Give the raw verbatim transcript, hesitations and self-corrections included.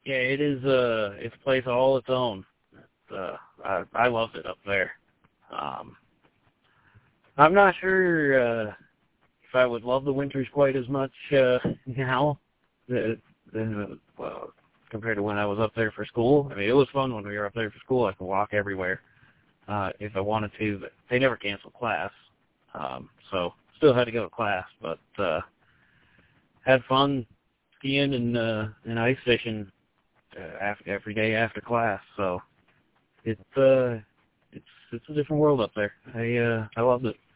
Yeah, it is. Uh, it's a place all its own. Uh, I I loved it up there. Um, I'm not sure uh, if I would love the winters quite as much uh, now, uh, uh, well, compared to when I was up there for school. I mean, it was fun when we were up there for school. I could walk everywhere uh, if I wanted to, but they never canceled class, um, so still had to go to class. But uh, had fun skiing and uh, and ice fishing uh, after, every day after class. So it's uh, it's it's a different world up there. I uh, I loved it.